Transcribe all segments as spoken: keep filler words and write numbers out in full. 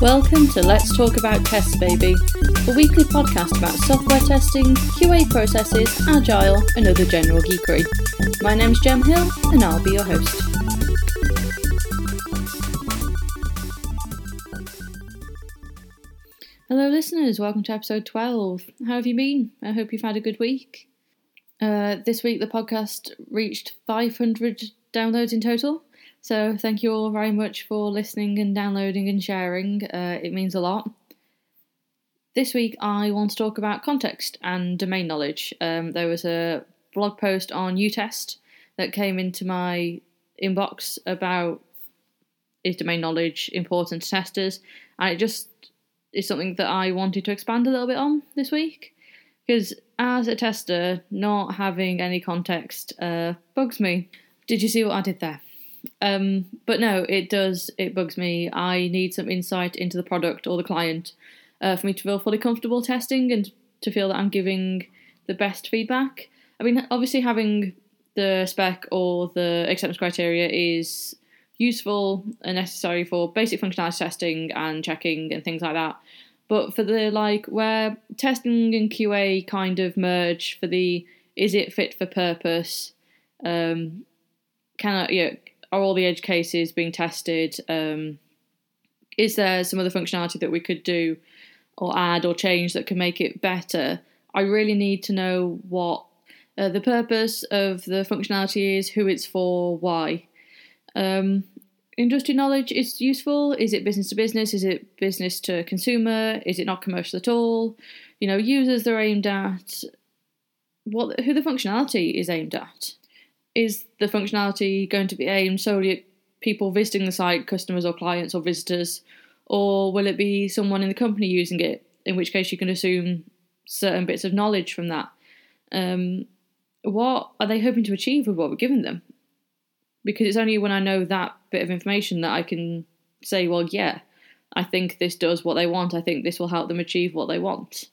Welcome to Let's Talk About Tests Baby, a weekly podcast about software testing, Q A processes, agile and other general geekery. My name's Jem Hill and I'll be your host. Hello listeners, welcome to episode twelve. How have you been? I hope you've had a good week. Uh, this week the podcast reached five hundred downloads in total. So thank you all very much for listening and downloading and sharing. Uh, it means a lot. This week I want to talk about context and domain knowledge. Um, there was a blog post on UTest that came into my inbox about is domain knowledge important to testers, and it just is something that I wanted to expand a little bit on this week. Because as a tester, not having any context uh, bugs me. Did you see what I did there? Um, but no, it does, it bugs me. I need some insight into the product or the client uh, for me to feel fully comfortable testing and to feel that I'm giving the best feedback. I mean, obviously having the spec or the acceptance criteria is useful and necessary for basic functionality testing and checking and things like that. But for the, like, where testing and Q A kind of merge for the, is it fit for purpose, um, can I, yeah, are all the edge cases being tested? Um, is there some other functionality that we could do or add or change that can make it better? I really need to know what uh, the purpose of the functionality is, who it's for, why. Um, industry knowledge is useful. Is it business to business? Is it business to consumer? Is it not commercial at all? You know, users they're aimed at, what who the functionality is aimed at. Is the functionality going to be aimed solely at people visiting the site, customers or clients or visitors, or will it be someone in the company using it, in which case you can assume certain bits of knowledge from that? Um, what are they hoping to achieve with what we're giving them? Because it's only when I know that bit of information that I can say, well, yeah, I think this does what they want. I think this will help them achieve what they want.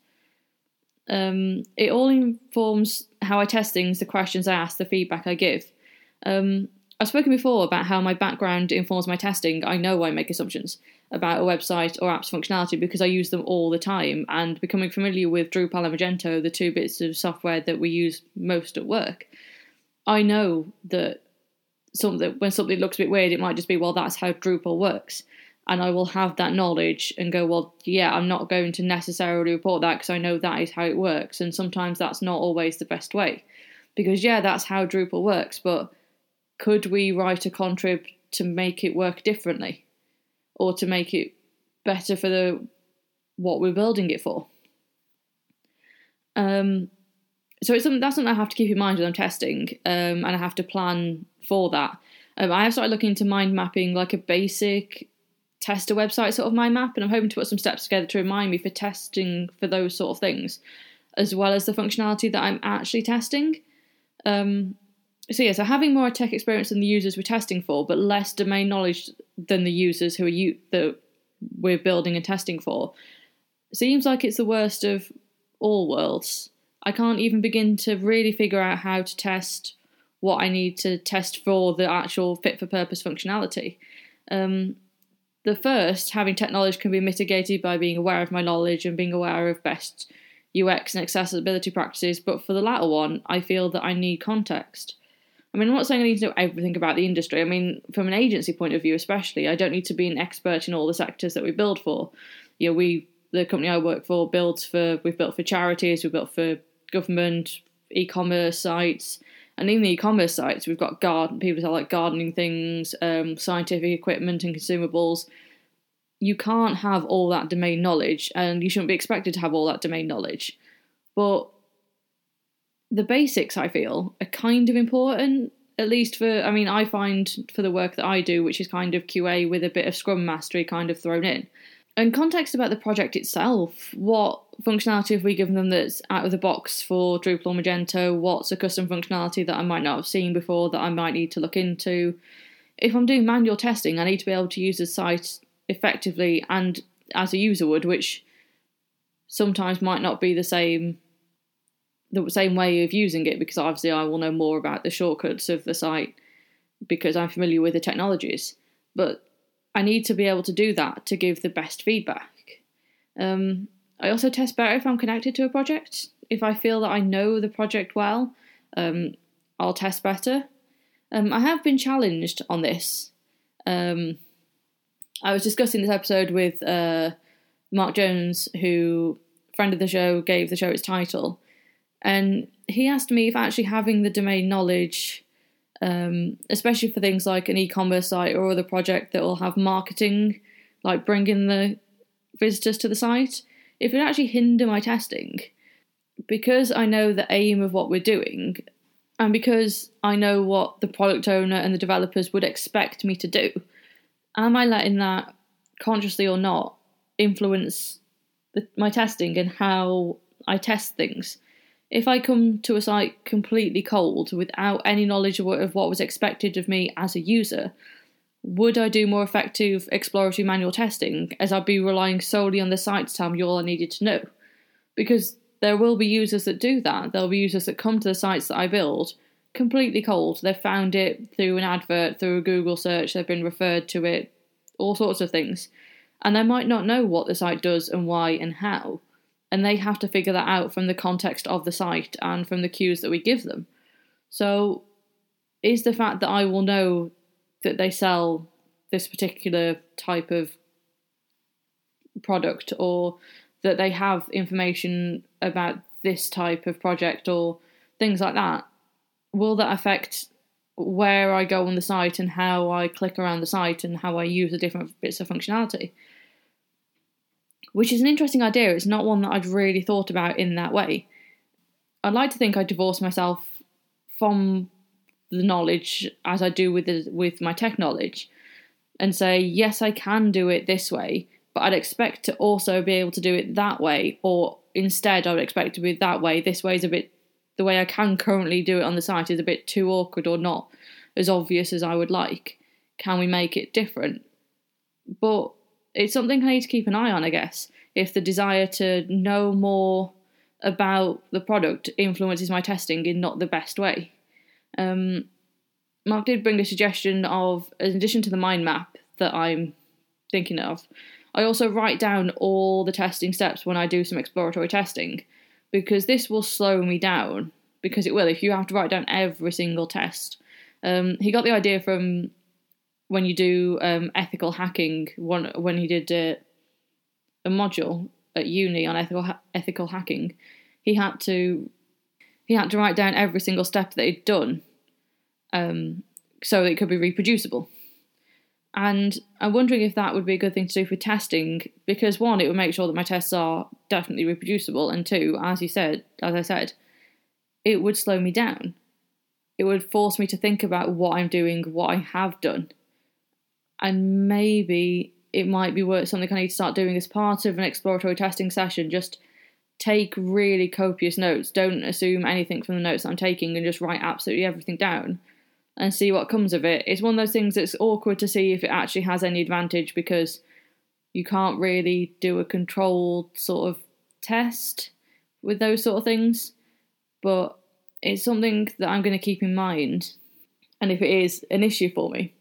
Um, it all informs how I test things, the questions I ask, the feedback I give. Um, I've spoken before about how my background informs my testing. I know I make assumptions about a website or app's functionality because I use them all the time, and becoming familiar with Drupal and Magento, the two bits of software that we use most at work, I know that something, when something looks a bit weird, it might just be, well, that's how Drupal works. And I will have that knowledge and go, well, yeah, I'm not going to necessarily report that because I know that is how it works. And sometimes that's not always the best way. Because, yeah, that's how Drupal works, but could we write a contrib to make it work differently? Or to make it better for the what we're building it for? Um, so it's something, that's something I have to keep in mind when I'm testing, um, and I have to plan for that. Um, I have started looking into mind mapping, like a basic tester website sort of mind map, and I'm hoping to put some steps together to remind me for testing for those sort of things, as well as the functionality that I'm actually testing. Um, so yeah, so having more tech experience than the users we're testing for, but less domain knowledge than the users who are you that we're building and testing for, seems like it's the worst of all worlds. I can't even begin to really figure out how to test what I need to test for the actual fit for purpose functionality. Um, The first, having tech knowledge, can be mitigated by being aware of my knowledge and being aware of best U X and accessibility practices, but for the latter one, I feel that I need context. I mean, I'm not saying I need to know everything about the industry. I mean, from an agency point of view especially, I don't need to be an expert in all the sectors that we build for. You know, we, the company I work for, builds for, we've built for charities, we've built for government, e-commerce sites, and in the e-commerce sites, we've got garden people that like gardening things, um, scientific equipment and consumables. You can't have all that domain knowledge, and you shouldn't be expected to have all that domain knowledge. But the basics, I feel, are kind of important, at least for, I mean, I find for the work that I do, which is kind of Q A with a bit of Scrum Mastery kind of thrown in. And context about the project itself. What functionality have we given them that's out of the box for Drupal or Magento? What's a custom functionality that I might not have seen before that I might need to look into? If I'm doing manual testing, I need to be able to use the site effectively and as a user would, which sometimes might not be the same the same way of using it, because obviously I will know more about the shortcuts of the site because I'm familiar with the technologies. But I need to be able to do that to give the best feedback. Um, I also test better if I'm connected to a project. If I feel that I know the project well, um, I'll test better. Um, I have been challenged on this. Um, I was discussing this episode with uh, Mark Jones, who, friend of the show, gave the show its title. And he asked me if actually having the domain knowledge, um, especially for things like an e-commerce site or other project that will have marketing, like bringing the visitors to the site, if it would actually hinder my testing. Because I know the aim of what we're doing, and because I know what the product owner and the developers would expect me to do, am I letting that, consciously or not, influence the, my testing and how I test things? If I come to a site completely cold, without any knowledge of what, of what was expected of me as a user, would I do more effective exploratory manual testing, as I'd be relying solely on the site to tell me all I needed to know? Because there will be users that do that. There'll be users that come to the sites that I build completely cold. They've found it through an advert, through a Google search, they've been referred to it, all sorts of things. And they might not know what the site does and why and how. And they have to figure that out from the context of the site and from the cues that we give them. So is the fact that I will know that they sell this particular type of product, or that they have information about this type of project or things like that, will that affect where I go on the site and how I click around the site and how I use the different bits of functionality? Which is an interesting idea. It's not one that I'd really thought about in that way. I'd like to think I divorce myself from the knowledge as I do with the, with my tech knowledge, and say, yes, I can do it this way, but I'd expect to also be able to do it that way, or instead I would expect to be that way. This way is a bit, the way I can currently do it on the site is a bit too awkward or not as obvious as I would like. Can we make it different? But it's something I need to keep an eye on, I guess, if the desire to know more about the product influences my testing in not the best way. Um, Mark did bring a suggestion of, in addition to the mind map that I'm thinking of, I also write down all the testing steps when I do some exploratory testing, because this will slow me down, because it will, if you have to write down every single test. Um, he got the idea from when you do um, ethical hacking, one, when he did uh, a module at uni on ethical ha- ethical hacking, he had to he had to write down every single step that he'd done, um, so it could be reproducible. And I'm wondering if that would be a good thing to do for testing, because one, it would make sure that my tests are definitely reproducible, and two, as you said, as I said, it would slow me down. It would force me to think about what I'm doing, what I have done, and maybe it might be worth something I need to start doing as part of an exploratory testing session. Just take really copious notes. Don't assume anything from the notes that I'm taking, and just write absolutely everything down and see what comes of it. It's one of those things that's awkward to see if it actually has any advantage, because you can't really do a controlled sort of test with those sort of things. But it's something that I'm going to keep in mind, and if it is an issue for me.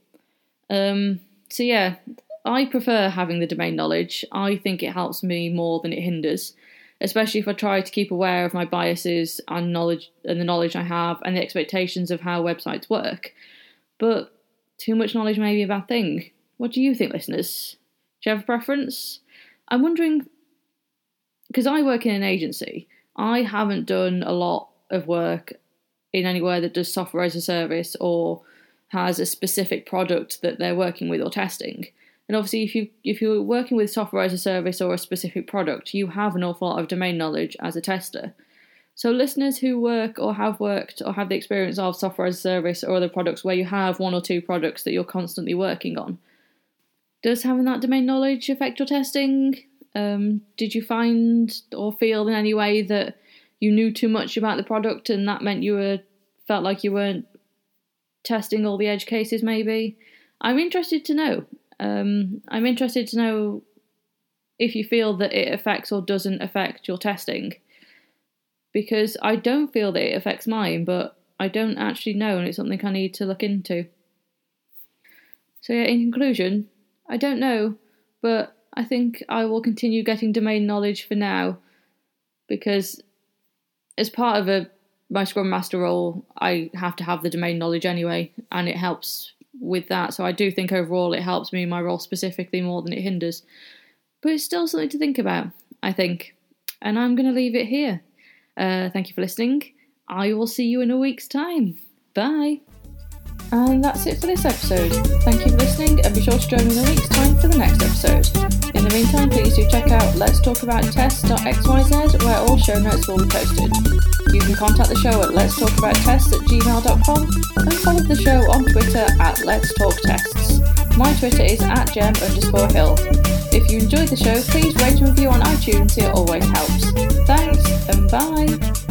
Um, so yeah, I prefer having the domain knowledge. I think it helps me more than it hinders, especially if I try to keep aware of my biases and knowledge and the knowledge I have and the expectations of how websites work. But too much knowledge may be a bad thing. What do you think, listeners? Do you have a preference? I'm wondering, because I work in an agency, I haven't done a lot of work in anywhere that does software as a service or has a specific product that they're working with or testing. And obviously, if you if you're working with software as a service or a specific product, you have an awful lot of domain knowledge as a tester. So listeners who work or have worked or have the experience of software as a service or other products where you have one or two products that you're constantly working on, does having that domain knowledge affect your testing? Um, did you find or feel in any way that you knew too much about the product and that meant you were felt like you weren't testing all the edge cases maybe? I'm interested to know. Um, I'm interested to know if you feel that it affects or doesn't affect your testing, because I don't feel that it affects mine, but I don't actually know, and it's something I need to look into. So yeah, in conclusion, I don't know, but I think I will continue getting domain knowledge for now, because as part of a my Scrum Master role, I have to have the domain knowledge anyway, and it helps with that. So I do think overall it helps me in my role specifically more than it hinders. But it's still something to think about, I think. And I'm going to leave it here. Uh, thank you for listening. I will see you in a week's time. Bye. And that's it for this episode. Thank you for listening, and be sure to join me in a week's time for the next episode. In the meantime, please do check out lets talk about test dot x y z, where all show notes will be posted. You can contact the show at lets talk about test at gmail dot com and follow the show on Twitter at lets talk tests. My Twitter is at gem underscore hill. If you enjoyed the show, please rate and review on iTunes, it always helps. Thanks, and bye!